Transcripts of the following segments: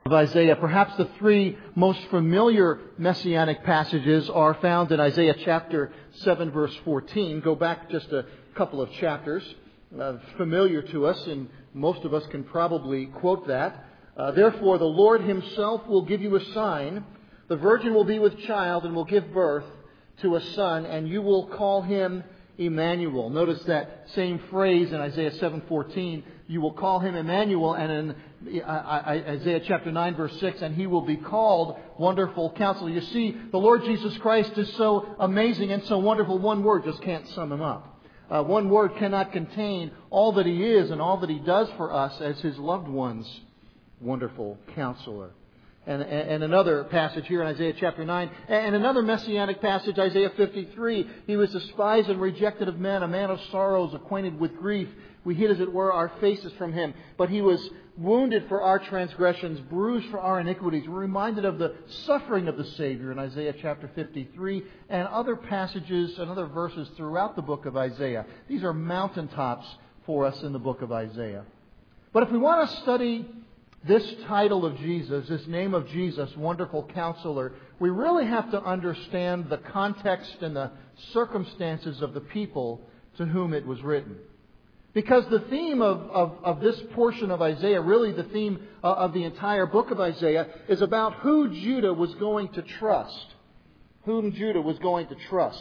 of Isaiah. Perhaps the three most familiar messianic passages are found in Isaiah chapter 7, verse 14. Go back just a couple of chapters. Familiar to us, and most of us can probably quote that. Therefore, the Lord Himself will give you a sign. The virgin will be with child and will give birth to a son, and you will call him Emmanuel. Notice that same phrase in Isaiah 7:14. You will call him Emmanuel, and in Isaiah chapter 9, verse 6, and he will be called Wonderful Counselor. You see, the Lord Jesus Christ is so amazing and so wonderful, one word just can't sum Him up. One word cannot contain all that He is and all that He does for us as His loved ones. Wonderful Counselor. And another passage here in Isaiah chapter 9. And another messianic passage, Isaiah 53. He was despised and rejected of men, a man of sorrows, acquainted with grief. We hid, as it were, our faces from Him. But He was wounded for our transgressions, bruised for our iniquities. We're reminded of the suffering of the Savior in Isaiah chapter 53 and other passages and other verses throughout the book of Isaiah. These are mountaintops for us in the book of Isaiah. But if we want to study this title of Jesus, this name of Jesus, Wonderful Counselor, we really have to understand the context and the circumstances of the people to whom it was written. Because the theme of this portion of Isaiah, really the theme of the entire book of Isaiah, is about who Judah was going to trust. Whom Judah was going to trust.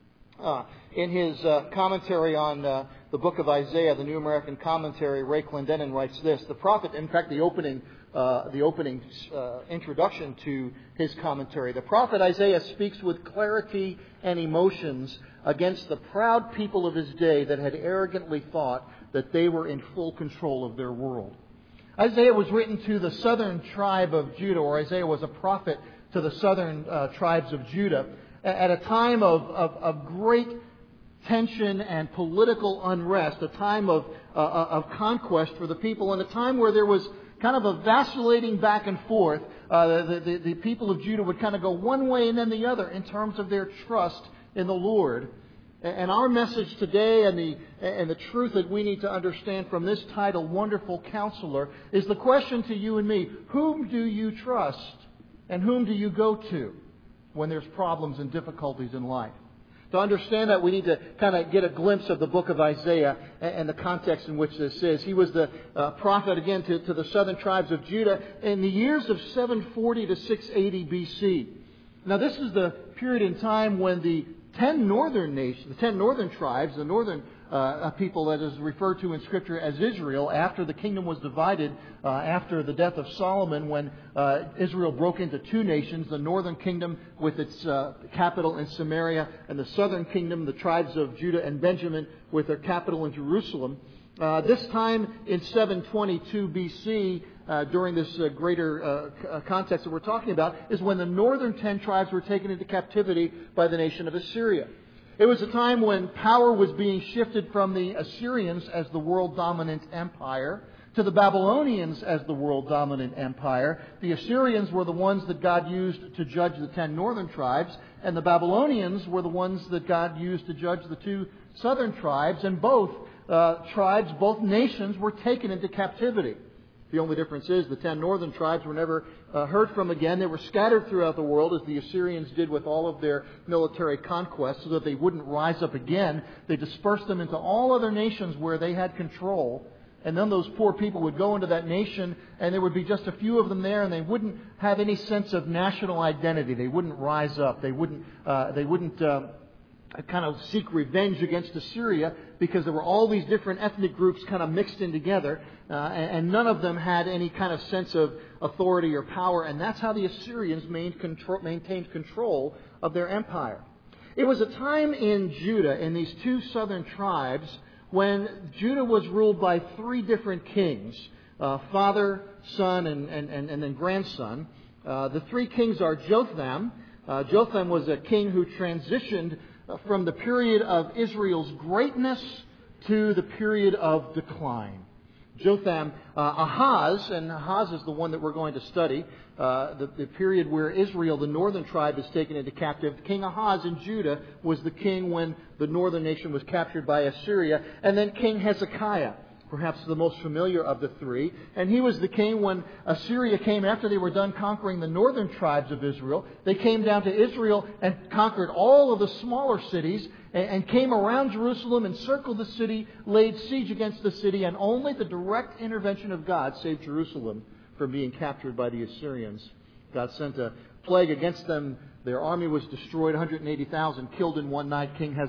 In his commentary on the book of Isaiah, the New American Commentary, Ray Clendenin writes this. The prophet, in fact, the opening introduction to his commentary. The prophet Isaiah speaks with clarity and emotions against the proud people of his day that had arrogantly thought that they were in full control of their world. Isaiah was written to the southern tribe of Judah, or Isaiah was a prophet to the southern tribes of Judah, at a time of great tension and political unrest, a time of conquest for the people, and a time where there was kind of a vacillating back and forth. The people of Judah would kind of go one way and then the other in terms of their trust in the Lord. And our message today and the truth that we need to understand from this title, Wonderful Counselor, is the question to you and me: whom do you trust and whom do you go to when there's problems and difficulties in life? To understand that, we need to kind of get a glimpse of the book of Isaiah and the context in which this is. He was the prophet, again, to the southern tribes of Judah in the years of 740 to 680 BC. Now, this is the period in time when the 10 northern nations, the 10 northern tribes, the northern people that is referred to in Scripture as Israel, after the kingdom was divided, after the death of Solomon, when Israel broke into two nations, the northern kingdom with its capital in Samaria, and the southern kingdom, the tribes of Judah and Benjamin, with their capital in Jerusalem. This time in 722 BC, during this greater context that we're talking about, is when the northern 10 tribes were taken into captivity by the nation of Assyria. It was a time when power was being shifted from the Assyrians as the world dominant empire to the Babylonians as the world dominant empire. The Assyrians were the ones that God used to judge the 10 northern tribes, and the Babylonians were the ones that God used to judge the 2 southern tribes, and both tribes, both nations, were taken into captivity. The only difference is the 10 northern tribes were never heard from again. They were scattered throughout the world, as the Assyrians did with all of their military conquests, so that they wouldn't rise up again. They dispersed them into all other nations where they had control. And then those poor people would go into that nation, and there would be just a few of them there, and they wouldn't have any sense of national identity. They wouldn't rise up. They wouldn't kind of seek revenge against Assyria, because there were all these different ethnic groups kind of mixed in together, and none of them had any kind of sense of authority or power, and that's how the Assyrians maintained control of their empire. It was a time in Judah, in these 2 southern tribes, when Judah was ruled by 3 different kings, father, son, and then grandson. The 3 kings are Jotham. Jotham was a king who transitioned from the period of Israel's greatness to the period of decline. Jotham, Ahaz, and Ahaz is the one that we're going to study, the period where Israel, the northern tribe, is taken into captivity. King Ahaz in Judah was the king when the northern nation was captured by Assyria. And then King Hezekiah. perhaps the most familiar of the three. And he was the king when Assyria came after they were done conquering the northern tribes of Israel. They came down to Israel and conquered all of the smaller cities and came around Jerusalem, encircled the city, laid siege against the city, and only the direct intervention of God saved Jerusalem from being captured by the Assyrians. God sent a plague against them. Their army was destroyed, 180,000 killed in one night. King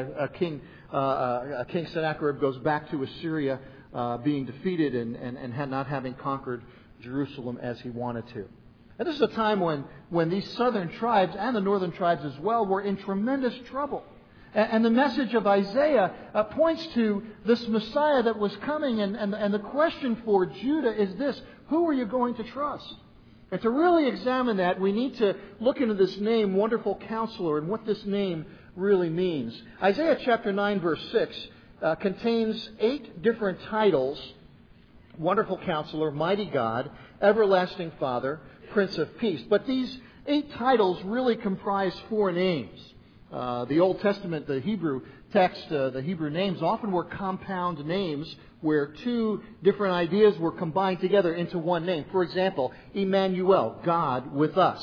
Sennacherib goes back to Assyria, being defeated and not having conquered Jerusalem as he wanted to. And this is a time when these southern tribes and the northern tribes as well were in tremendous trouble. And the message of Isaiah points to this Messiah that was coming. And the question for Judah is this: who are you going to trust? And to really examine that, we need to look into this name, Wonderful Counselor, and what this name really means. Isaiah chapter 9, verse 6 contains 8 different titles: Wonderful Counselor, Mighty God, Everlasting Father, Prince of Peace. But these 8 titles really comprise 4 names. The Old Testament, the Hebrew text, the Hebrew names often were compound names where 2 different ideas were combined together into one name. For example, Emmanuel, God with us.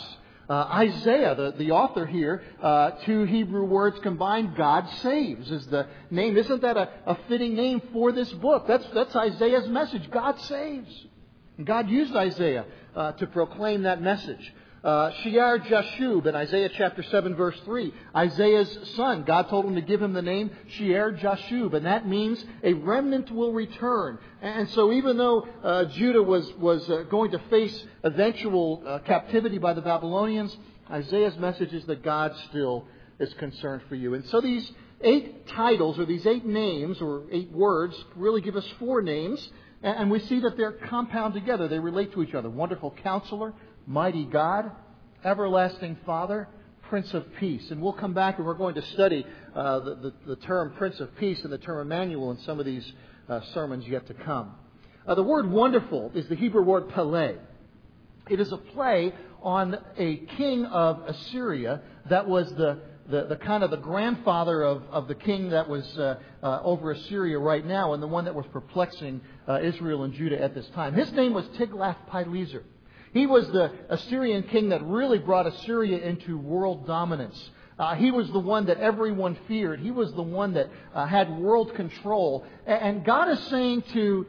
Isaiah, the author here, 2 Hebrew words combined, God saves is the name. Isn't that a fitting name for this book? That's Isaiah's message. God saves. And God used Isaiah to proclaim that message. Shear Jashub in Isaiah chapter 7 verse 3. Isaiah's son, God told him to give him the name Shear Jashub, and that means a remnant will return. And so even though Judah was going to face eventual captivity by the Babylonians, Isaiah's message is that God still is concerned for you. And so these 8 titles, or these 8 names, or 8 words, really give us 4 names, and we see that they're compound together. They relate to each other. Wonderful Counselor, Mighty God, Everlasting Father, Prince of Peace. And we'll come back and we're going to study the term Prince of Peace and the term Emmanuel in some of these sermons yet to come. The word wonderful is the Hebrew word Pele. It is a play on a king of Assyria that was the kind of the grandfather of the king that was over Assyria right now, and the one that was perplexing Israel and Judah at this time. His name was Tiglath-Pileser. He was the Assyrian king that really brought Assyria into world dominance. He was the one that everyone feared. He was the one that had world control. And God is saying to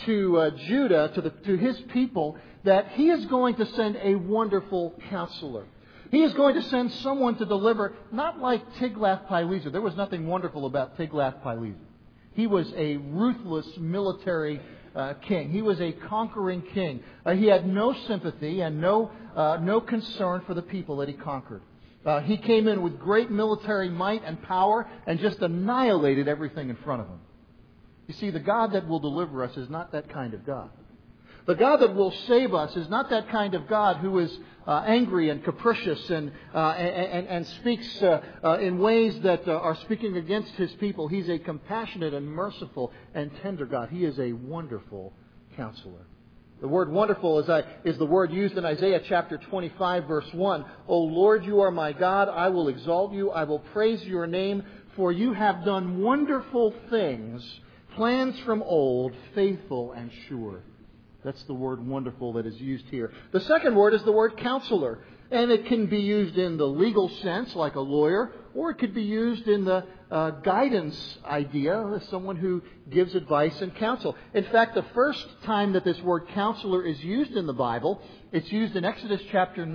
Judah, to his people, that He is going to send a wonderful counselor. He is going to send someone to deliver, not like Tiglath-Pileser. There was nothing wonderful about Tiglath-Pileser. He was a ruthless military king. He was a conquering king. He had no sympathy and no concern for the people that he conquered. He came in with great military might and power and just annihilated everything in front of him. You see, the God that will deliver us is not that kind of God. The God that will save us is not that kind of God who is angry and capricious and speaks in ways that are speaking against His people. He's a compassionate and merciful and tender God. He is a wonderful counselor. The word wonderful is the word used in Isaiah chapter 25 verse 1. O Lord, you are my God. I will exalt you. I will praise your name, for you have done wonderful things, plans from old, faithful and sure. That's the word wonderful that is used here. The second word is the word counselor. And it can be used in the legal sense, like a lawyer, or it could be used in the guidance idea, someone who gives advice and counsel. In fact, the first time that this word counselor is used in the Bible, it's used in Exodus chapter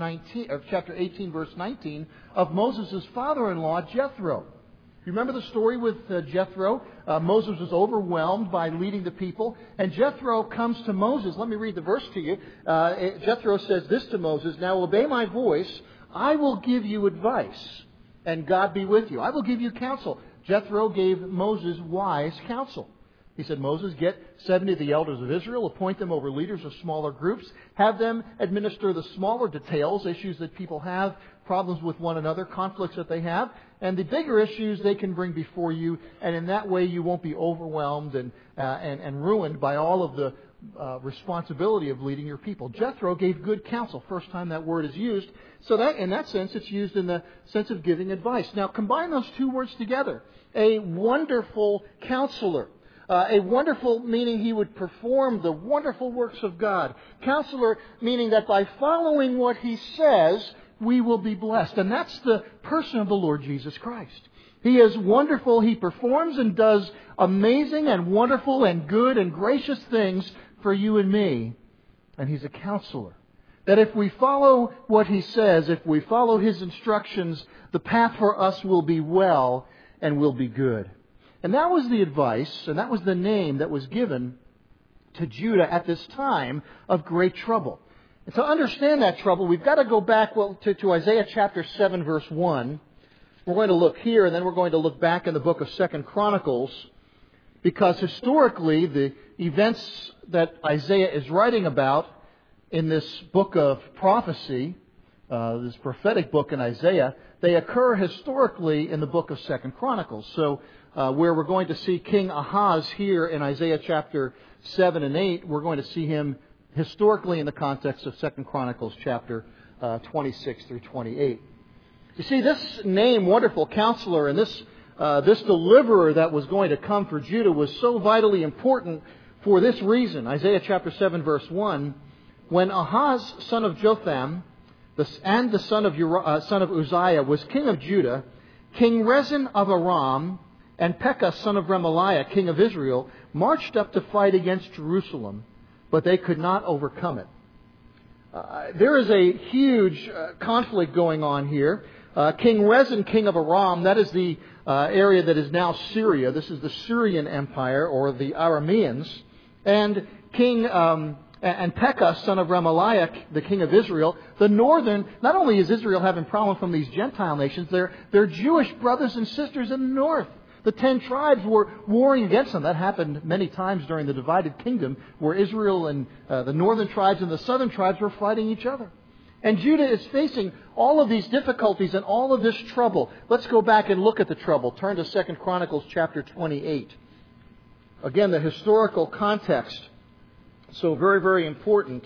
18, verse 19, of Moses' father-in-law, Jethro. You remember the story with Jethro? Moses was overwhelmed by leading the people. And Jethro comes to Moses. Let me read the verse to you. Jethro says this to Moses: Now obey my voice. I will give you advice, and God be with you. I will give you counsel. Jethro gave Moses wise counsel. He said, Moses, get 70 of the elders of Israel, appoint them over leaders of smaller groups, have them administer the smaller details, issues that people have, problems with one another, conflicts that they have, and the bigger issues they can bring before you, and in that way you won't be overwhelmed and ruined by all of the responsibility of leading your people. Jethro gave good counsel. First time that word is used. So that, in that sense, it's used in the sense of giving advice. Now, combine those two words together. A wonderful counselor. A wonderful meaning he would perform the wonderful works of God. Counselor meaning that by following what he says, we will be blessed. And that's the person of the Lord Jesus Christ. He is wonderful. He performs and does amazing and wonderful and good and gracious things for you and me. And He's a counselor. That if we follow what He says, if we follow His instructions, the path for us will be well and will be good. And that was the advice, and that was the name that was given to Judah at this time of great trouble. And to understand that trouble, we've got to go back to Isaiah chapter 7, verse 1. We're going to look here, and then we're going to look back in the book of 2 Chronicles, because historically the events that Isaiah is writing about in this book of prophecy, this prophetic book in Isaiah, they occur historically in the book of 2 Chronicles. So where we're going to see King Ahaz here in Isaiah chapter 7 and 8, we're going to see him historically in the context of 2 Chronicles chapter 26 through 28. You see, this name, Wonderful Counselor, and this deliverer that was going to come for Judah was so vitally important for this reason. Isaiah chapter 7, verse 1, when Ahaz, son of Jotham, and the son of Uzziah, was king of Judah, King Rezin of Aram and Pekah, son of Remaliah, king of Israel, marched up to fight against Jerusalem, but they could not overcome it. There is a huge conflict going on here. King Rezin, king of Aram, that is the area that is now Syria. This is the Syrian Empire, or the Arameans. And and Pekah, son of Remaliah, the king of Israel, the northern, not only is Israel having problems from these Gentile nations, they're Jewish brothers and sisters in the north. The 10 tribes were warring against them. That happened many times during the divided kingdom, where Israel and the northern tribes and the southern tribes were fighting each other. And Judah is facing all of these difficulties and all of this trouble. Let's go back and look at the trouble. Turn to 2 Chronicles chapter 28. Again, the historical context. So very, very important.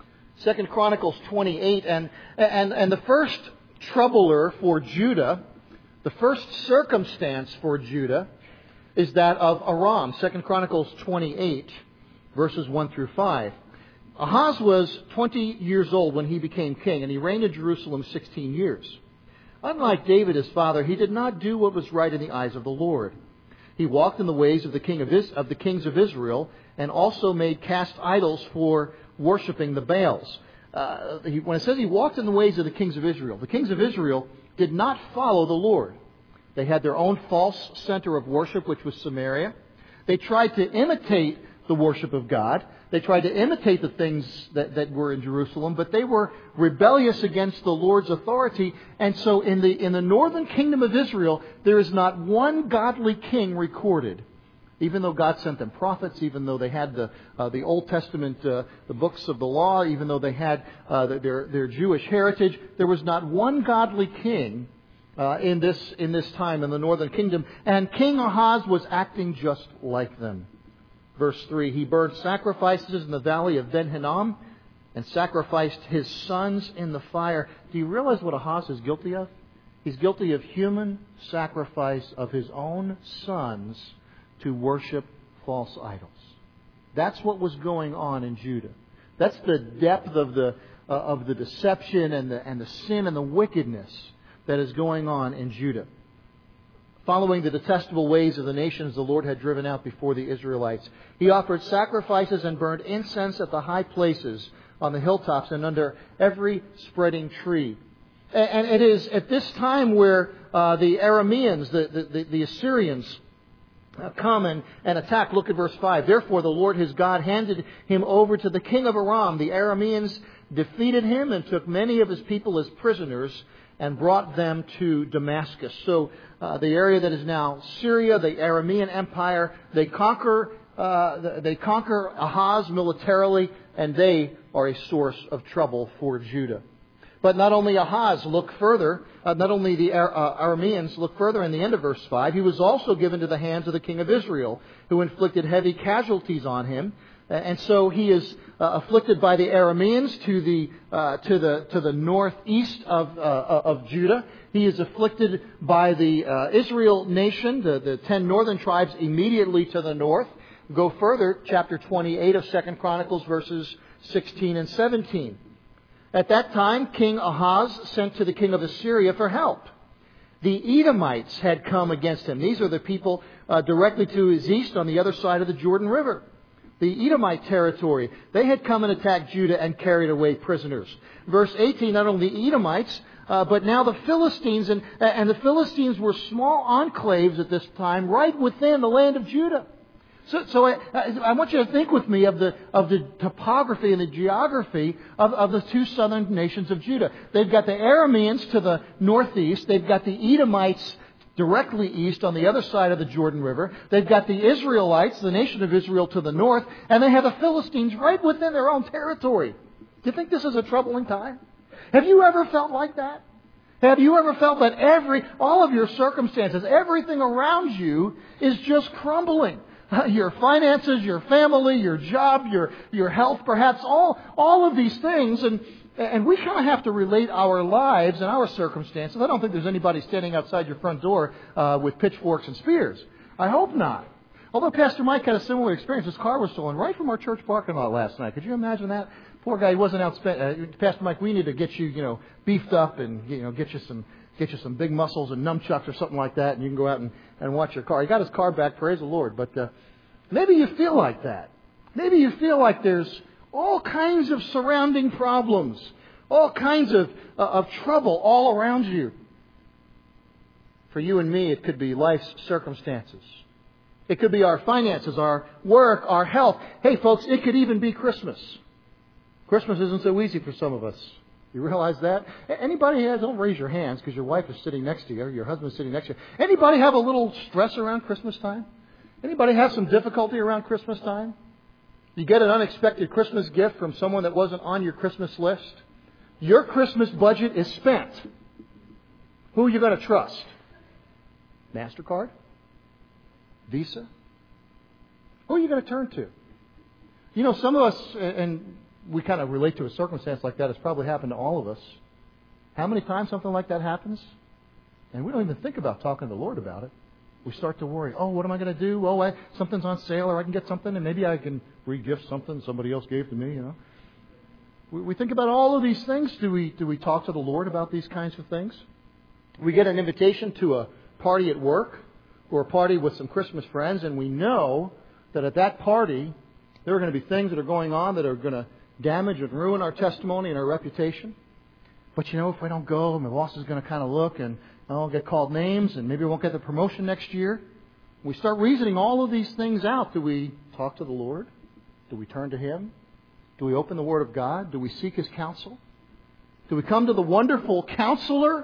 2 Chronicles 28. And the first troubler for Judah, the first circumstance for Judah, is that of Aram. 2 Chronicles 28, verses 1 through 5. Ahaz was 20 years old when he became king, and he reigned in Jerusalem 16 years. Unlike David, his father, he did not do what was right in the eyes of the Lord. He walked in the ways of the kings of Israel, and also made cast idols for worshiping the Baals. When it says he walked in the ways of the kings of Israel did not follow the Lord. They had their own false center of worship, which was Samaria. They tried to imitate the worship of God. They tried to imitate the things that were in Jerusalem, but they were rebellious against the Lord's authority. And so in the northern kingdom of Israel, there is not one godly king recorded. Even though God sent them prophets, even though they had the Old Testament, the books of the law, even though they had their Jewish heritage, there was not one godly king in this time in the northern kingdom. And King Ahaz was acting just like them. Verse 3, he burned sacrifices in the valley of Ben Hinnom and sacrificed his sons in the fire. Do you realize what Ahaz is guilty of? He's guilty of human sacrifice of his own sons to worship false idols. That's what was going on in Judah. That's the depth of the deception and the sin and the wickedness that is going on in Judah. Following the detestable ways of the nations the Lord had driven out before the Israelites, he offered sacrifices and burned incense at the high places, on the hilltops, and under every spreading tree. And it is at this time where the Arameans, the Assyrians, come and attack. Look at verse 5. Therefore the Lord his God handed him over to the king of Aram. The Arameans defeated him and took many of his people as prisoners and brought them to Damascus. So the area that is now Syria, the Aramean Empire, they conquer Ahaz militarily, and they are a source of trouble for Judah. But not only Ahaz, look further, not only the Arameans, look further in the end of verse 5, he was also given to the hands of the king of Israel, who inflicted heavy casualties on him. And so he is afflicted by the Arameans to the northeast of Judah. He is afflicted by the Israel nation, the 10 northern tribes immediately to the north. Go further, chapter 28 of 2 Chronicles, verses 16 and 17. At that time, King Ahaz sent to the king of Assyria for help. The Edomites had come against him. These are the people directly to his east on the other side of the Jordan River. The Edomite territory. They had come and attacked Judah and carried away prisoners. Verse 18, not only the Edomites, but now the Philistines. And the Philistines were small enclaves at this time right within the land of Judah. So I want you to think with me of the topography and the geography of the two southern nations of Judah. They've got the Arameans to the northeast. They've got the Edomites directly east on the other side of the Jordan River. They've got the Israelites, the nation of Israel, to the north. And they have the Philistines right within their own territory. Do you think this is a troubling time? Have you ever felt like that? Have you ever felt that all of your circumstances, everything around you is just crumbling? Your finances, your family, your job, your health, perhaps all of these things. And we kind of have to relate our lives and our circumstances. I don't think there's anybody standing outside your front door with pitchforks and spears. I hope not. Although Pastor Mike had a similar experience. His car was stolen right from our church parking lot last night. Could you imagine that? Poor guy, he wasn't out Pastor Mike, we need to get you, beefed up and, get you some big muscles and nunchucks or something like that, and you can go out and watch your car. He got his car back, praise the Lord. But maybe you feel like that. Maybe you feel like there's all kinds of surrounding problems, all kinds of trouble all around you. For you and me, it could be life's circumstances. It could be our finances, our work, our health. Hey, folks, it could even be Christmas. Christmas isn't so easy for some of us. You realize that? Anybody don't raise your hands because your wife is sitting next to you or your husband is sitting next to you. Anybody have a little stress around Christmas time? Anybody have some difficulty around Christmas time? You get an unexpected Christmas gift from someone that wasn't on your Christmas list. Your Christmas budget is spent. Who are you going to trust? MasterCard? Visa? Who are you going to turn to? Some of us, and we kind of relate to a circumstance like that. It's probably happened to all of us. How many times something like that happens? And we don't even think about talking to the Lord about it. We start to worry. Oh, what am I going to do? Oh, something's on sale, or I can get something, and maybe I can re-gift something somebody else gave to me. We think about all of these things. Do we talk to the Lord about these kinds of things? We get an invitation to a party at work or a party with some Christmas friends, and we know that at that party there are going to be things that are going on that are going to damage and ruin our testimony and our reputation. But if we don't go, my boss is going to kind of look and I'll get called names and maybe I won't get the promotion next year. We start reasoning all of these things out. Do we talk to the Lord? Do we turn to Him? Do we open the Word of God? Do we seek His counsel? Do we come to the wonderful Counselor?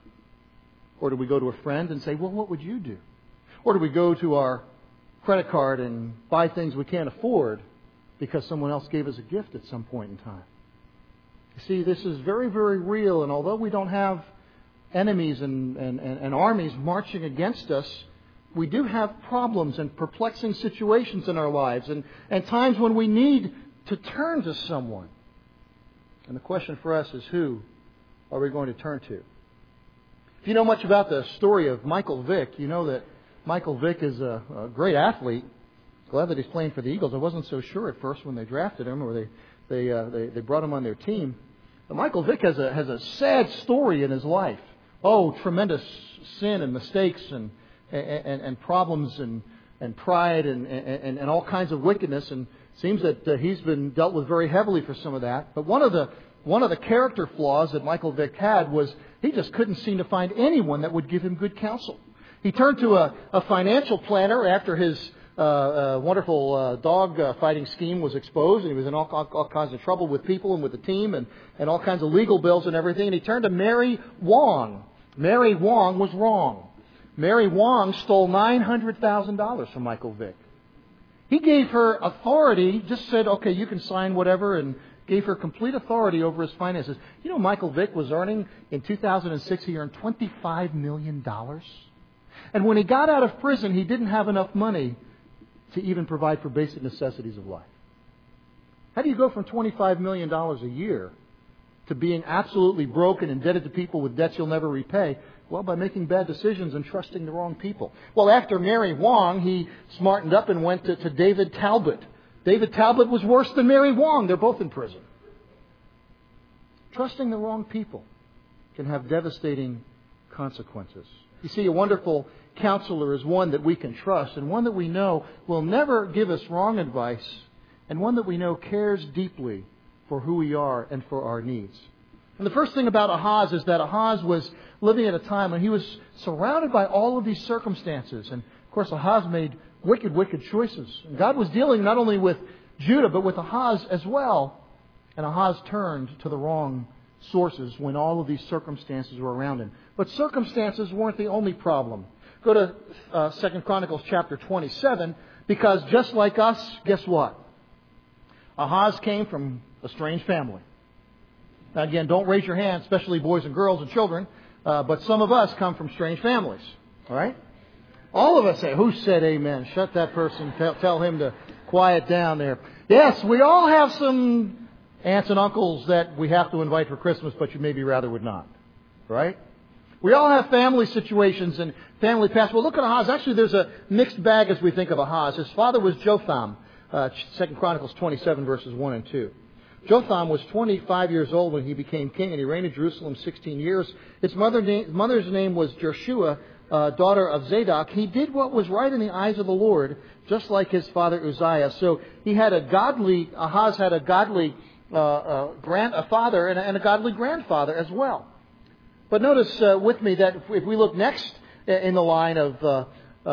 Or do we go to a friend and say, well, what would you do? Or do we go to our credit card and buy things we can't afford because someone else gave us a gift at some point in time? You see, this is very, very real. And although we don't have enemies and armies marching against us, we do have problems and perplexing situations in our lives and times when we need to turn to someone. And the question for us is, who are we going to turn to? If you know much about the story of Michael Vick, you know that Michael Vick is a great athlete. Glad that he's playing for the Eagles. I wasn't so sure at first when they drafted him or they brought him on their team. But Michael Vick has a sad story in his life. Oh, tremendous sin and mistakes and problems and pride and all kinds of wickedness. And it seems that he's been dealt with very heavily for some of that. But one of the character flaws that Michael Vick had was he just couldn't seem to find anyone that would give him good counsel. He turned to a financial planner after his wonderful dog fighting scheme was exposed, and he was in all kinds of trouble with people and with the team and all kinds of legal bills and everything. And he turned to Mary Wong. Mary Wong was wrong. Mary Wong stole $900,000 from Michael Vick. He gave her authority, just said, okay, you can sign whatever, and gave her complete authority over his finances. Michael Vick was earning, in 2006, he earned $25 million. And when he got out of prison, he didn't have enough money to even provide for basic necessities of life. How do you go from $25 million a year to to being absolutely broken, indebted to people with debts you'll never repay? Well, by making bad decisions and trusting the wrong people. Well, after Mary Wong, he smartened up and went to David Talbot. David Talbot was worse than Mary Wong. They're both in prison. Trusting the wrong people can have devastating consequences. You see, a wonderful counselor is one that we can trust and one that we know will never give us wrong advice and one that we know cares deeply for who we are and for our needs. And the first thing about Ahaz is that Ahaz was living at a time when he was surrounded by all of these circumstances. And, of course, Ahaz made wicked choices. And God was dealing not only with Judah, but with Ahaz as well. And Ahaz turned to the wrong sources when all of these circumstances were around him. But circumstances weren't the only problem. Go to 2 Chronicles chapter 27, because just like us, guess what? Ahaz came from a strange family. Now again, don't raise your hand, especially boys and girls and children, but some of us come from strange families. All right? All of us say, who said amen? Shut that person, tell him to quiet down there. Yes, we all have some aunts and uncles that we have to invite for Christmas, but you maybe rather would not. Right? We all have family situations and family past. Well, look at Ahaz. Actually, there's a mixed bag as we think of Ahaz. His father was Jotham, 2 Chronicles 27, verses 1 and 2. Jotham was 25 years old when he became king, and he reigned in Jerusalem 16 years. His mother's name was Jershua, daughter of Zadok. He did what was right in the eyes of the Lord, just like his father Uzziah. So Ahaz had a godly father and a godly grandfather as well. But notice with me that if we look next in the line of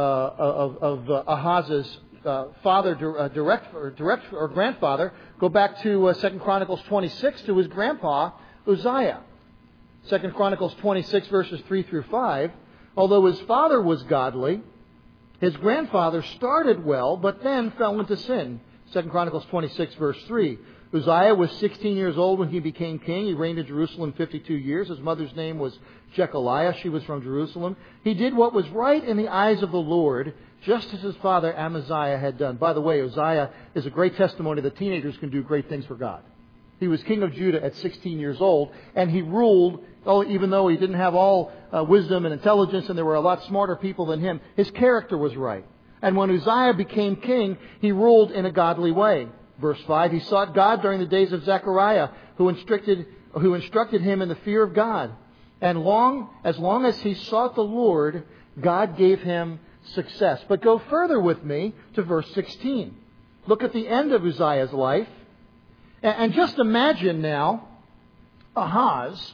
Ahaz's father, direct or grandfather, go back to 2 Chronicles 26 to his grandpa Uzziah. 2 Chronicles 26 verses 3 through 5. Although his father was godly, his grandfather started well, but then fell into sin. 2 Chronicles 26 verse 3. Uzziah was 16 years old when he became king. He reigned in Jerusalem 52 years. His mother's name was Jechaliah. She was from Jerusalem. He did what was right in the eyes of the Lord, just as his father Amaziah had done. By the way, Uzziah is a great testimony that teenagers can do great things for God. He was king of Judah at 16 years old, and he ruled, even though he didn't have all wisdom and intelligence, and there were a lot smarter people than him, his character was right. And when Uzziah became king, he ruled in a godly way. Verse 5, he sought God during the days of Zechariah, who instructed him in the fear of God. And as long as he sought the Lord, God gave him success. But go further with me to verse 16. Look at the end of Uzziah's life. And just imagine now Ahaz,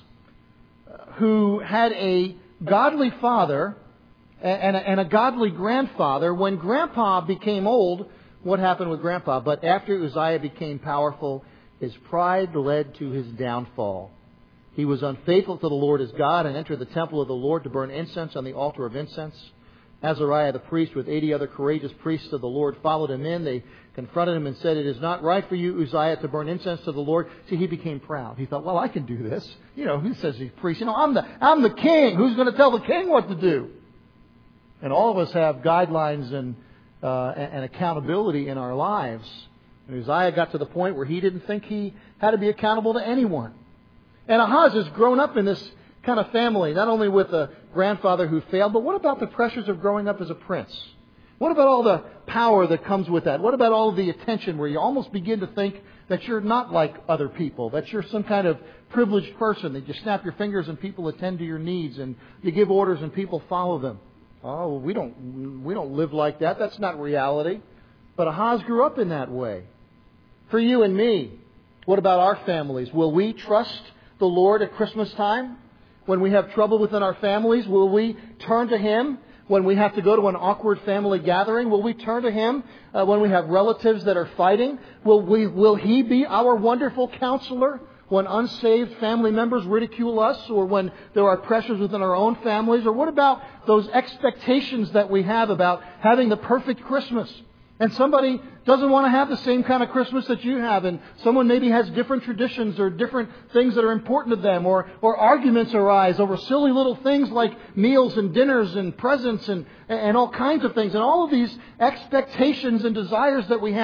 who had a godly father and a godly grandfather. When Grandpa became old, what happened with Grandpa? But after Uzziah became powerful, his pride led to his downfall. He was unfaithful to the Lord his God and entered the temple of the Lord to burn incense on the altar of incense. Azariah the priest with 80 other courageous priests of the Lord followed him in. They confronted him and said, "It is not right for you, Uzziah, to burn incense to the Lord." See, he became proud. He thought, well, I can do this. Who says he's priest? I'm the king. Who's going to tell the king what to do? And all of us have guidelines and accountability in our lives. And Uzziah got to the point where he didn't think he had to be accountable to anyone. And Ahaz has grown up in this kind of family, not only with a grandfather who failed, but what about the pressures of growing up as a prince? What about all the power that comes with that? What about all of the attention where you almost begin to think that you're not like other people, that you're some kind of privileged person, that you snap your fingers and people attend to your needs and you give orders and people follow them? Oh, we don't live like that. That's not reality. But Ahaz grew up in that way. For you and me, what about our families? Will we trust the Lord at Christmas time? When we have trouble within our families, will we turn to Him? When we have to go to an awkward family gathering, will we turn to Him? When we have relatives that are fighting, will He be our wonderful counselor? When unsaved family members ridicule us, or when there are pressures within our own families? Or what about those expectations that we have about having the perfect Christmas? And somebody doesn't want to have the same kind of Christmas that you have, and someone maybe has different traditions or different things that are important to them, or arguments arise over silly little things like meals and dinners and presents and all kinds of things. And all of these expectations and desires that we have,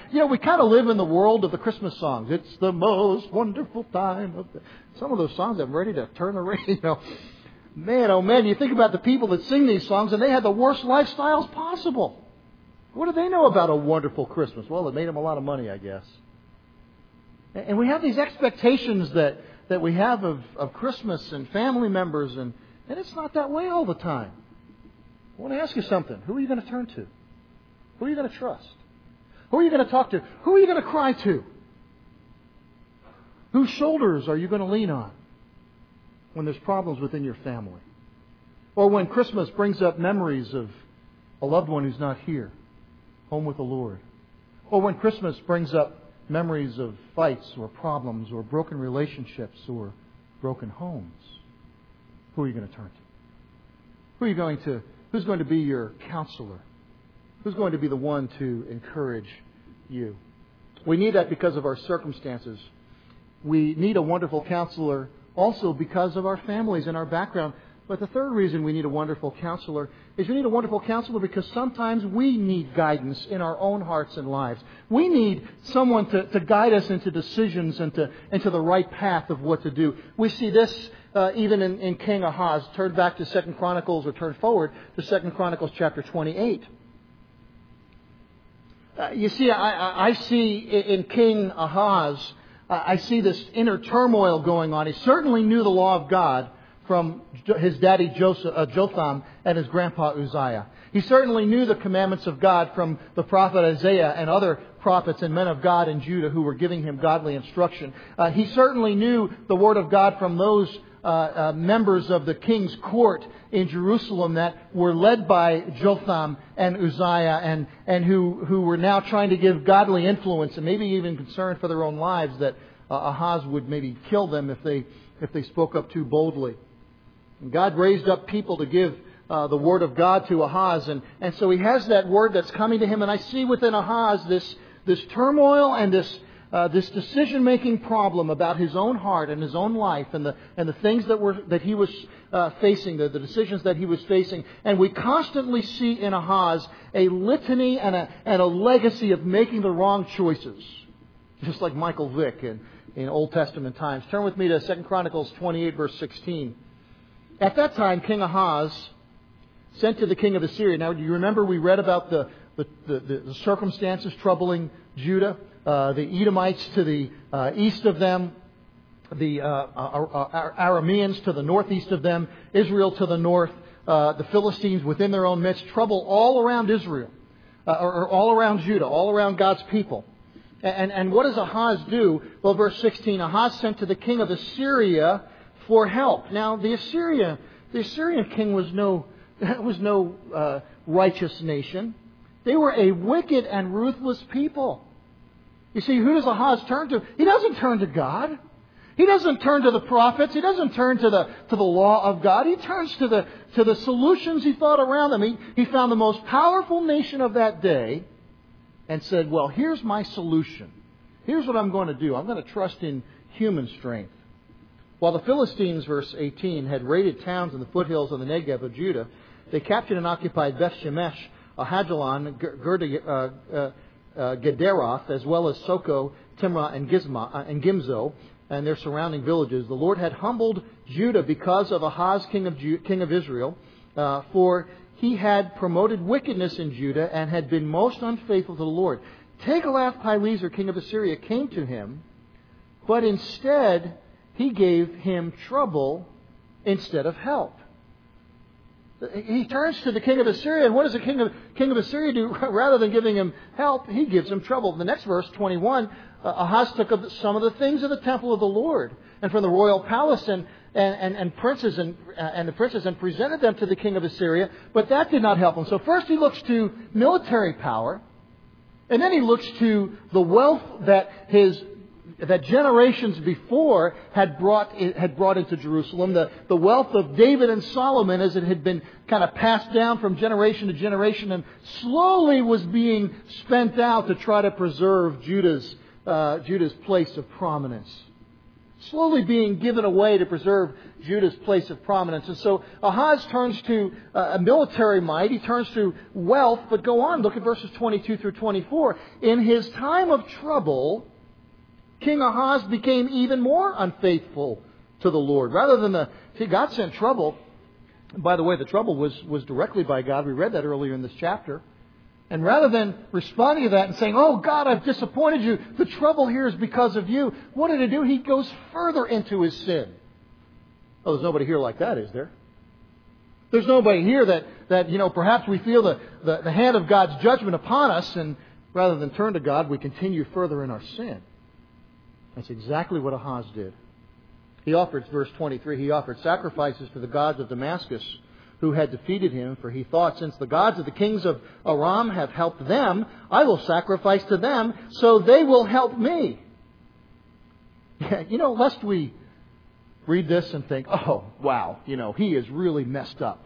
we kind of live in the world of the Christmas songs. It's the most wonderful time of the... Some of those songs, I'm ready to turn the radio. Man, oh man, you think about the people that sing these songs and they had the worst lifestyles possible. What do they know about a wonderful Christmas? Well, it made them a lot of money, I guess. And we have these expectations that we have of Christmas and family members, and it's not that way all the time. I want to ask you something. Who are you going to turn to? Who are you going to trust? Who are you going to talk to? Who are you going to cry to? Whose shoulders are you going to lean on when there's problems within your family? Or when Christmas brings up memories of a loved one who's not here, home with the Lord? Or when Christmas brings up memories of fights or problems or broken relationships or broken homes? Who are you going to turn to? Who's going to be your counselor? Who's going to be the one to encourage you? We need that because of our circumstances. We need a wonderful counselor also because of our families and our background. But the third reason we need a wonderful counselor is we need a wonderful counselor because sometimes we need guidance in our own hearts and lives. We need someone to guide us into decisions and into the right path of what to do. We see this even in King Ahaz. Turn back to 2 Chronicles, or turn forward to 2 Chronicles chapter 28. You see, I see in King Ahaz, I see this inner turmoil going on. He certainly knew the law of God from his daddy Jotham and his grandpa Uzziah. He certainly knew the commandments of God from the prophet Isaiah and other prophets and men of God in Judah who were giving him godly instruction. He certainly knew the word of God from those members of the king's court in Jerusalem that were led by Jotham and Uzziah and who were now trying to give godly influence and maybe even concerned for their own lives that Ahaz would maybe kill them if they spoke up too boldly. And God raised up people to give the word of God to Ahaz, and so he has that word that's coming to him. And I see within Ahaz this turmoil and this decision-making problem about his own heart and his own life and the things that he was facing, the decisions that he was facing. And we constantly see in Ahaz a litany and a legacy of making the wrong choices, just like Michael Vick in Old Testament times. Turn with me to 2 Chronicles 28, verse 16. At that time, King Ahaz sent to the king of Assyria. Now, do you remember we read about the circumstances troubling Judah? The Edomites to the east of them, the Arameans to the northeast of them, Israel to the north, the Philistines within their own midst, trouble all around Israel, or all around Judah, all around God's people. And what does Ahaz do? Well, verse 16, Ahaz sent to the king of Assyria for help. Now, the Assyrian king was no righteous nation. They were a wicked and ruthless people. You see, who does Ahaz turn to? He doesn't turn to God. He doesn't turn to the prophets. He doesn't turn to the law of God. He turns to the solutions he thought around them. He found the most powerful nation of that day and said, well, here's my solution. Here's what I'm going to do. I'm going to trust in human strength. While the Philistines, verse 18, had raided towns in the foothills of the Negev of Judah, they captured and occupied Beth Shemesh, Hajalon, Gederoth, as well as Soko, Timrah, and Gimzo, and their surrounding villages. The Lord had humbled Judah because of Ahaz, king of Israel, for he had promoted wickedness in Judah and had been most unfaithful to the Lord. Tiglath-Pileser, king of Assyria, came to him, but instead he gave him trouble instead of help. He turns to the king of Assyria, and what does the king of Assyria do? Rather than giving him help, he gives him trouble. In the next verse, 21, Ahaz took up some of the things of the temple of the Lord and from the royal palace and princes and the princes and presented them to the king of Assyria, but that did not help him. So first he looks to military power, and then he looks to the wealth that generations before had brought into Jerusalem, the wealth of David and Solomon as it had been kind of passed down from generation to generation and slowly was being spent out to try to preserve Judah's place of prominence. slowly being given away to preserve Judah's place of prominence. And so Ahaz turns to a military might. He turns to wealth. But go on, look at verses 22 through 24. In his time of trouble, King Ahaz became even more unfaithful to the Lord. Rather than God sent trouble. By the way, the trouble was directly by God. We read that earlier in this chapter. And rather than responding to that and saying, "Oh God, I've disappointed you. The trouble here is because of you." What did he do? He goes further into his sin. Oh, there's nobody here like that, is there? There's nobody here that perhaps we feel the hand of God's judgment upon us, and rather than turn to God, we continue further in our sin. That's exactly what Ahaz did. He offered, verse 23, he offered sacrifices to the gods of Damascus, who had defeated him, for he thought, "Since the gods of the kings of Aram have helped them, I will sacrifice to them, so they will help me." Lest we read this and think, "Oh, wow, he is really messed up."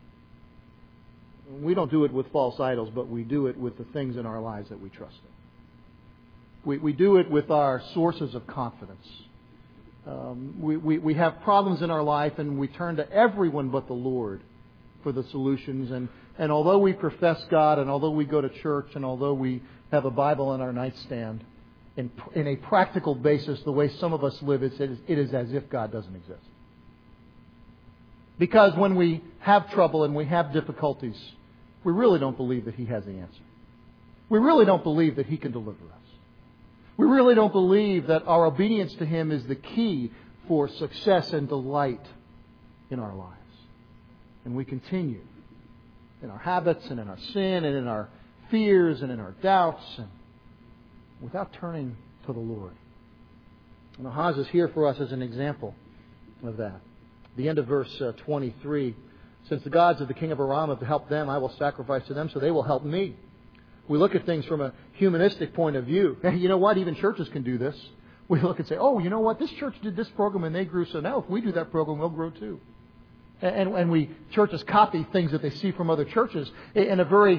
We don't do it with false idols, but we do it with the things in our lives that we trust in. We do it with our sources of confidence. We have problems in our life, and we turn to everyone but the Lord for the solutions. And although we profess God, and although we go to church, and although we have a Bible on our nightstand, in a practical basis, the way some of us live, it is as if God doesn't exist. Because when we have trouble and we have difficulties, we really don't believe that He has the answer. We really don't believe that He can deliver us. We really don't believe that our obedience to Him is the key for success and delight in our lives. And we continue in our habits and in our sin and in our fears and in our doubts, and without turning to the Lord. And Ahaz is here for us as an example of that. The end of verse 23, "Since the gods of the king of Aram have helped them, I will sacrifice to them, so they will help me." We look at things from a humanistic point of view. You know what? Even churches can do this. We look and say, "Oh, you know what? This church did this program and they grew, so now if we do that program, we'll grow too." And churches copy things that they see from other churches in a very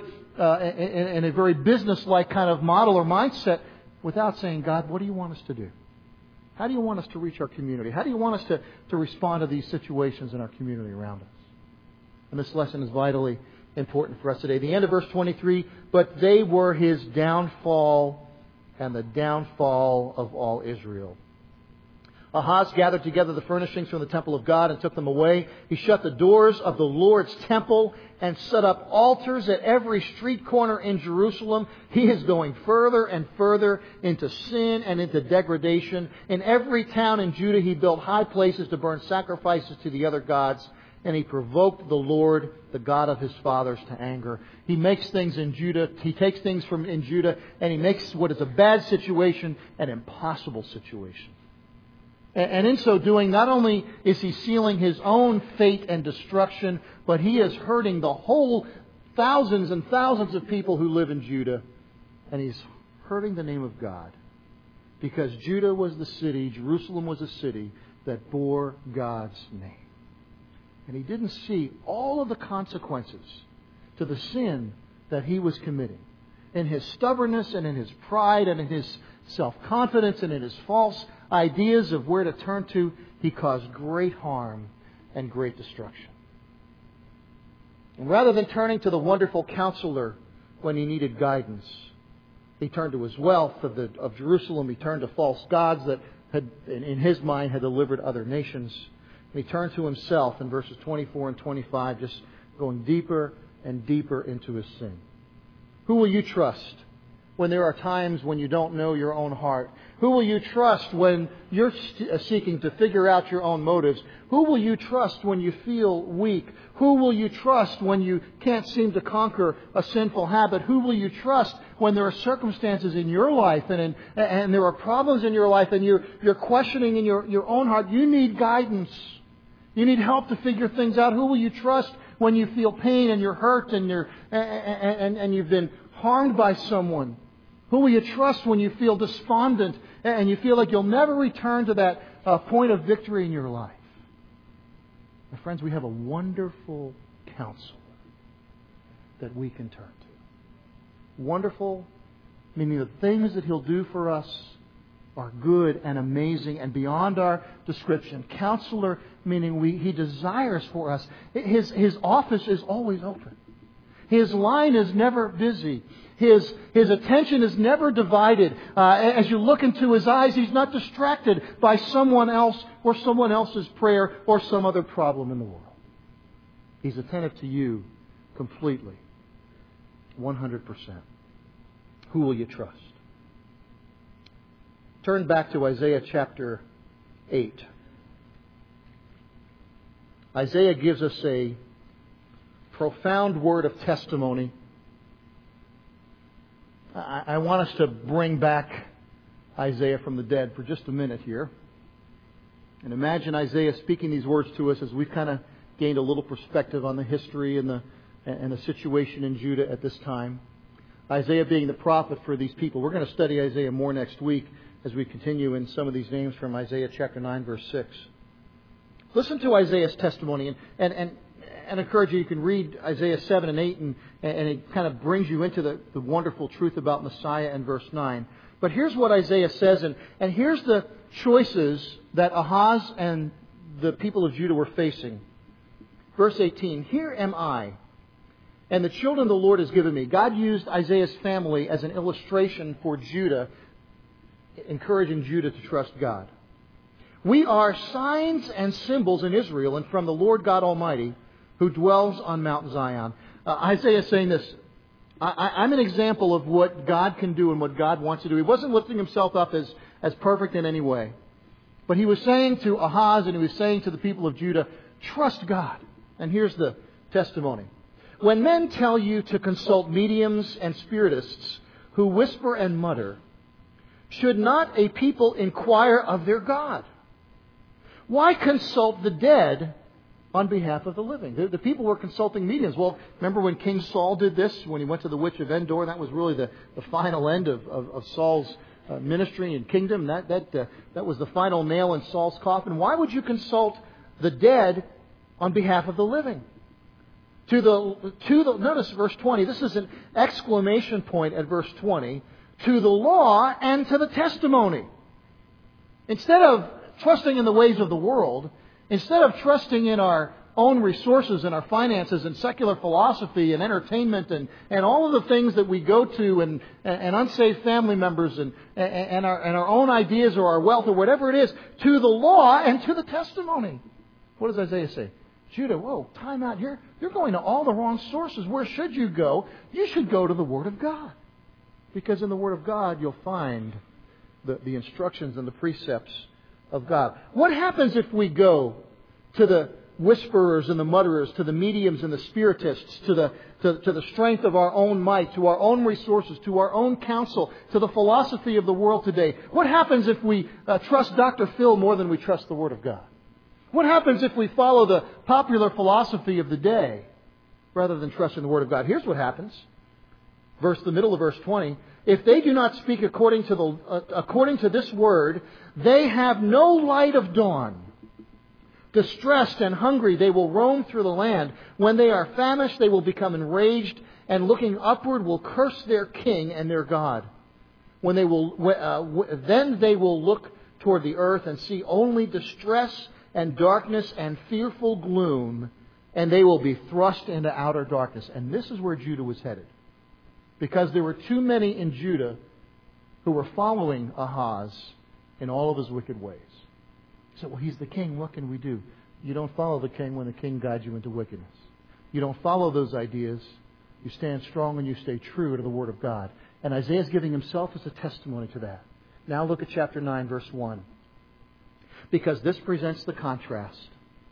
business-like kind of model or mindset, without saying, "God, what do you want us to do? How do you want us to reach our community? How do you want us to respond to these situations in our community around us?" And this lesson is vitally important for us today. The end of verse 23, "But they were his downfall and the downfall of all Israel." Ahaz gathered together the furnishings from the temple of God and took them away. He shut the doors of the Lord's temple and set up altars at every street corner in Jerusalem. He is going further and further into sin and into degradation. In every town in Judah, he built high places to burn sacrifices to the other gods. And he provoked the Lord, the God of his fathers, to anger. He makes things in Judah. He takes things from in Judah, and he makes what is a bad situation an impossible situation. And in so doing, not only is he sealing his own fate and destruction, but he is hurting the whole thousands and thousands of people who live in Judah. And he's hurting the name of God. Because Judah was the city, Jerusalem was a city that bore God's name. And he didn't see all of the consequences to the sin that he was committing. In his stubbornness and in his pride and in his self-confidence and in his false ideas of where to turn to, he caused great harm and great destruction. And rather than turning to the wonderful counselor when he needed guidance, he turned to his wealth of Jerusalem. He turned to false gods that had, in his mind, had delivered other nations. And he turned to himself in verses 24 and 25, just going deeper and deeper into his sin. Who will you trust when there are times when you don't know your own heart? Who will you trust when you're seeking to figure out your own motives? Who will you trust when you feel weak? Who will you trust when you can't seem to conquer a sinful habit? Who will you trust when there are circumstances in your life and there are problems in your life and you're questioning in your own heart? You need guidance. You need help to figure things out. Who will you trust when you feel pain and you're hurt and you've been harmed by someone? Who will you trust when you feel despondent and you feel like you'll never return to that point of victory in your life? My friends, we have a wonderful counselor that we can turn to. Wonderful, meaning the things that He'll do for us are good and amazing and beyond our description. Counselor, meaning He desires for us. His office is always open. His line is never busy. His attention is never divided. As you look into His eyes, He's not distracted by someone else or someone else's prayer or some other problem in the world. He's attentive to you completely. 100%. Who will you trust? Turn back to Isaiah chapter 8. Isaiah gives us a profound word of testimony. I want us to bring back Isaiah from the dead for just a minute here. And imagine Isaiah speaking these words to us as we've kind of gained a little perspective on the history and the situation in Judah at this time. Isaiah being the prophet for these people. We're going to study Isaiah more next week as we continue in some of these names from Isaiah chapter 9, verse 6. Listen to Isaiah's testimony and encourage you can read Isaiah 7 and 8 and it kind of brings you into the wonderful truth about Messiah in verse 9. But here's what Isaiah says, and here's the choices that Ahaz and the people of Judah were facing. Verse 18, "Here am I, and the children the Lord has given me." God used Isaiah's family as an illustration for Judah, encouraging Judah to trust God. "We are signs and symbols in Israel and from the Lord God Almighty, who dwells on Mount Zion." Isaiah is saying this, I'm an example of what God can do and what God wants to do. He wasn't lifting himself up as perfect in any way. But he was saying to Ahaz and he was saying to the people of Judah, trust God. And here's the testimony. "When men tell you to consult mediums and spiritists who whisper and mutter, should not a people inquire of their God? Why consult the dead on behalf of the living?" The people were consulting mediums. Well, remember when King Saul did this, when he went to the witch of Endor? That was really the final end of Saul's ministry and kingdom. That was the final nail in Saul's coffin. Why would you consult the dead on behalf of the living? Notice verse 20. This is an exclamation point at verse 20. "To the law and to the testimony." Instead of trusting in the ways of the world, instead of trusting in our own resources and our finances and secular philosophy and entertainment and all of the things that we go to and unsaved family members and our own ideas or our wealth or whatever it is, to the law and to the testimony. What does Isaiah say? Judah, whoa, time out here. You're going to all the wrong sources. Where should you go? You should go to the Word of God. Because in the Word of God, you'll find the instructions and the precepts of God. What happens if we go to the whisperers and the mutterers, to the mediums and the spiritists, to the strength of our own might, to our own resources, to our own counsel, to the philosophy of the world today? What happens if we trust Dr. Phil more than we trust the Word of God? What happens if we follow the popular philosophy of the day rather than trust in the Word of God? Here's what happens. The middle of verse 20. "If they do not speak according to this word, they have no light of dawn. Distressed and hungry, they will roam through the land. When they are famished, they will become enraged, and looking upward will curse their king and their God. Then they will look toward the earth and see only distress and darkness and fearful gloom, and they will be thrust into outer darkness." And this is where Judah was headed. Because there were too many in Judah who were following Ahaz in all of his wicked ways. So, well, he's the king. What can we do? You don't follow the king when the king guides you into wickedness. You don't follow those ideas. You stand strong and you stay true to the Word of God. And Isaiah's giving himself as a testimony to that. Now look at chapter 9, verse 1. Because this presents the contrast.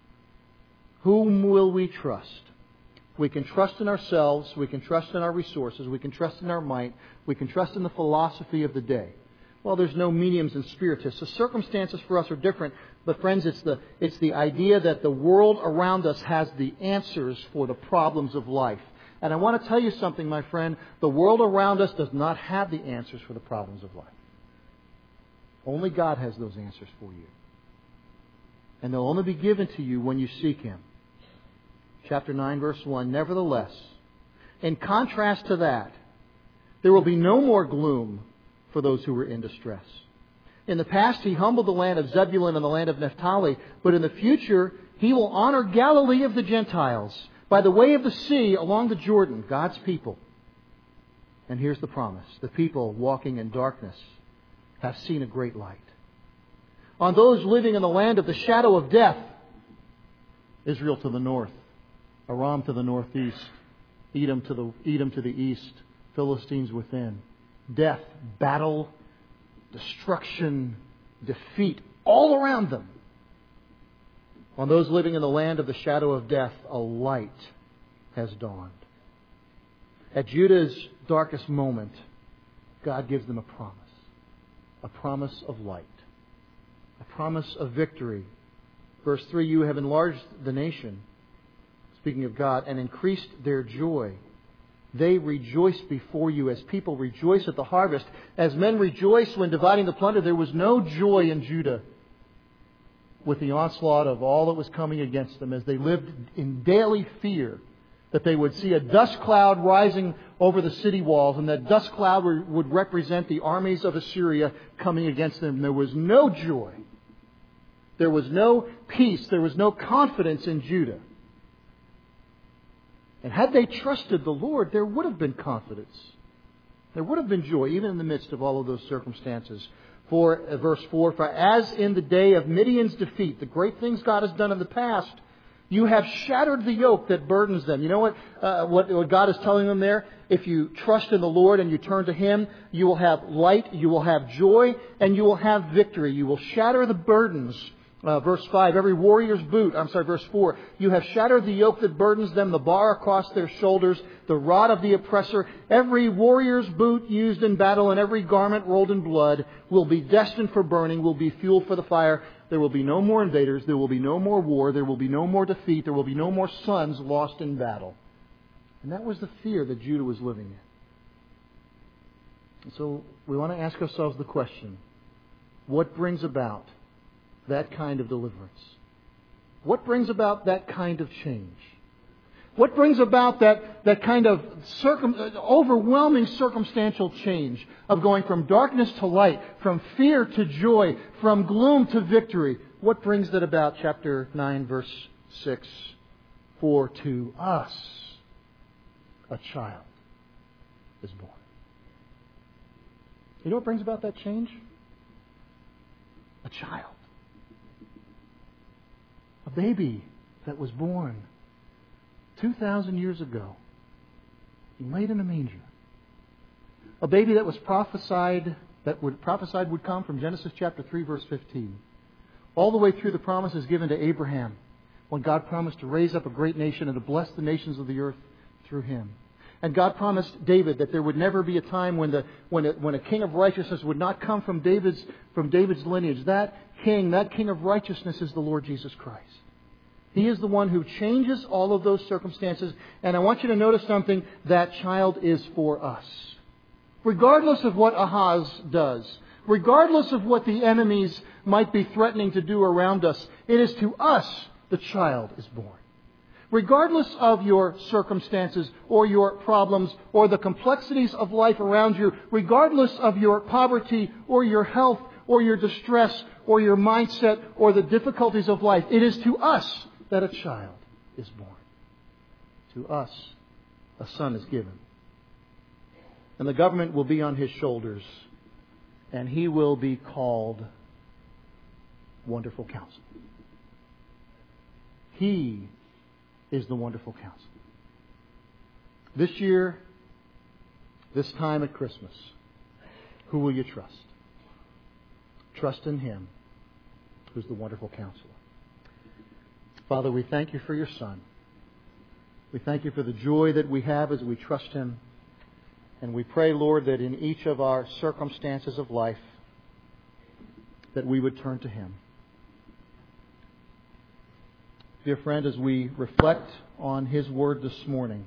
Whom will we trust? We can trust in ourselves. We can trust in our resources. We can trust in our might. We can trust in the philosophy of the day. Well, there's no mediums and spiritists. The circumstances for us are different. But friends, it's the idea that the world around us has the answers for the problems of life. And I want to tell you something, my friend. The world around us does not have the answers for the problems of life. Only God has those answers for you. And they'll only be given to you when you seek Him. Chapter 9, verse 1. "Nevertheless, in contrast to that, there will be no more gloom for those who are in distress. In the past, He humbled the land of Zebulun and the land of Naphtali. But in the future, He will honor Galilee of the Gentiles by the way of the sea along the Jordan, God's people. And here's the promise. The people walking in darkness have seen a great light. On those living in the land of the shadow of death, Israel to the north, Aram to the northeast, Edom to the east, Philistines within. Death, battle, destruction, defeat all around them. On those living in the land of the shadow of death, a light has dawned. At Judah's darkest moment, God gives them a promise of light, a promise of victory. Verse 3, you have enlarged the nation, speaking of God, and increased their joy. They rejoice before you as people rejoice at the harvest. As men rejoice when dividing the plunder, there was no joy in Judah with the onslaught of all that was coming against them as they lived in daily fear that they would see a dust cloud rising over the city walls, and that dust cloud would represent the armies of Assyria coming against them. There was no joy. There was no peace. There was no confidence in Judah. And had they trusted the Lord, there would have been confidence. There would have been joy, even in the midst of all of those circumstances. For verse 4, for as in the day of Midian's defeat, the great things God has done in the past, you have shattered the yoke that burdens them. You know what God is telling them there? If you trust in the Lord and you turn to Him, you will have light, you will have joy, and you will have victory. You will shatter the burdens. Verse 5, verse 4, you have shattered the yoke that burdens them, the bar across their shoulders, the rod of the oppressor. Every warrior's boot used in battle and every garment rolled in blood will be destined for burning, will be fuel for the fire. There will be no more invaders. There will be no more war. There will be no more defeat. There will be no more sons lost in battle. And that was the fear that Judah was living in. And so we want to ask ourselves the question, what brings about that kind of deliverance? What brings about that kind of change? What brings about that kind of overwhelming circumstantial change of going from darkness to light, from fear to joy, from gloom to victory? What brings that about? Chapter 9, verse 6. For to us a child is born. You know what brings about that change? A child. A baby that was born 2,000 years ago, laid in a manger. A baby that was prophesied would come from Genesis chapter 3, verse 15. All the way through the promises given to Abraham, when God promised to raise up a great nation and to bless the nations of the earth through him. And God promised David that there would never be a time when a king of righteousness would not come from David's lineage. That king of righteousness is the Lord Jesus Christ. He is the one who changes all of those circumstances. And I want you to notice something. That child is for us. Regardless of what Ahaz does, regardless of what the enemies might be threatening to do around us, it is to us the child is born. Regardless of your circumstances or your problems or the complexities of life around you, regardless of your poverty or your health or your distress or your mindset or the difficulties of life, it is to us that a child is born. To us, a son is given. And the government will be on his shoulders, and he will be called Wonderful Counselor. He is the Wonderful Counselor. This year, this time at Christmas, who will you trust? Trust in Him, who's the Wonderful Counselor. Father, we thank You for Your Son. We thank You for the joy that we have as we trust Him. And we pray, Lord, that in each of our circumstances of life, that we would turn to Him. Dear friend, as we reflect on His Word this morning,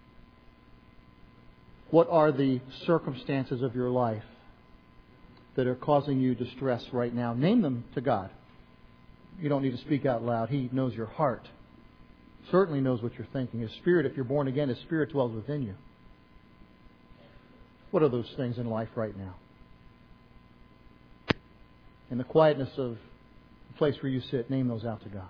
what are the circumstances of your life that are causing you distress right now? Name them to God. You don't need to speak out loud. He knows your heart. Certainly knows what you're thinking. His Spirit, if you're born again, His Spirit dwells within you. What are those things in life right now? in the quietness of the place where you sit, name those out to God.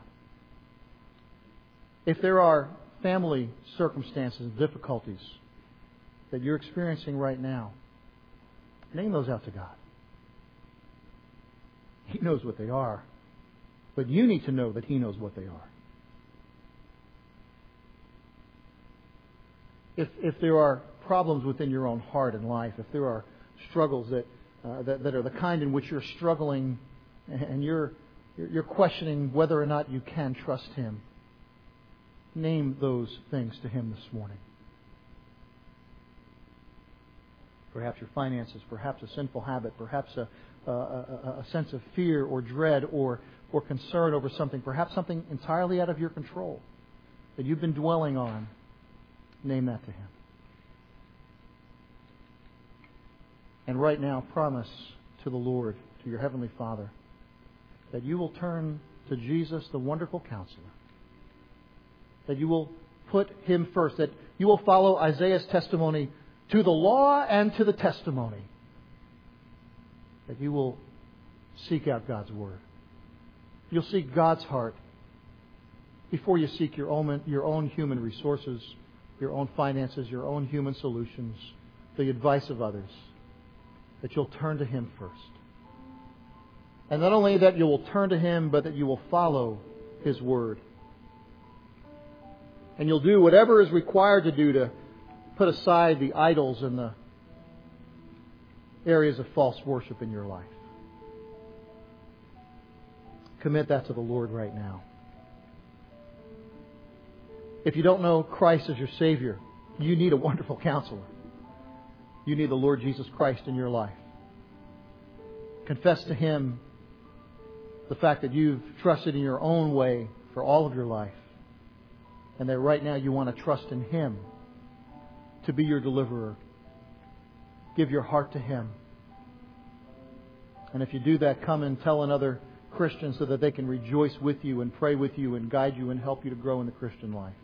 If there are family circumstances and difficulties that you're experiencing right now, name those out to God. He knows what they are, but you need to know that He knows what they are. If there are problems within your own heart and life, if there are struggles that are the kind in which you're struggling and you're questioning whether or not you can trust Him, name those things to Him this morning. Perhaps your finances, perhaps a sinful habit, perhaps a sense of fear or dread or concern over something, perhaps something entirely out of your control that you've been dwelling on. Name that to Him. And right now, promise to the Lord, to your Heavenly Father, that you will turn to Jesus, the wonderful Counselor. That you will put Him first. That you will follow Isaiah's testimony to the law and to the testimony. That you will seek out God's Word. You'll seek God's heart before you seek your own human resources, your own finances, your own human solutions, the advice of others. That you'll turn to Him first. And not only that you will turn to Him, but that you will follow His Word. And you'll do whatever is required to do to put aside the idols and the areas of false worship in your life. Commit that to the Lord right now. If you don't know Christ as your Savior, you need a wonderful Counselor. You need the Lord Jesus Christ in your life. Confess to Him the fact that you've trusted in your own way for all of your life. And that right now you want to trust in Him to be your deliverer. Give your heart to Him. And if you do that, come and tell another Christian so that they can rejoice with you and pray with you and guide you and help you to grow in the Christian life.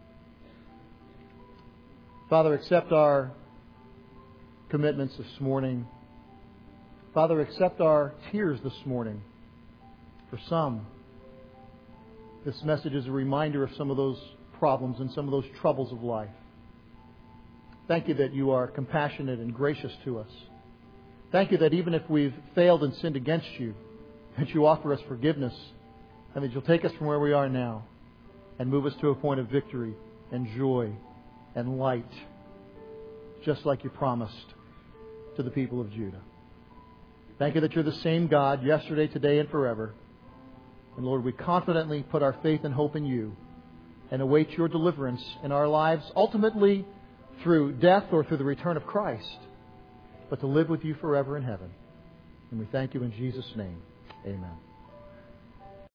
Father, accept our commitments this morning. Father, accept our tears this morning. For some, this message is a reminder of some of those problems and some of those troubles of life. Thank you that you are compassionate and gracious to us. Thank you that even if we've failed and sinned against you, that you offer us forgiveness and that you'll take us from where we are now and move us to a point of victory and joy and light, just like you promised to the people of Judah. Thank you that you're the same God yesterday, today, and forever. And Lord, we confidently put our faith and hope in you and await your deliverance in our lives, ultimately through death or through the return of Christ, but to live with you forever in heaven. And we thank you in Jesus' name. Amen.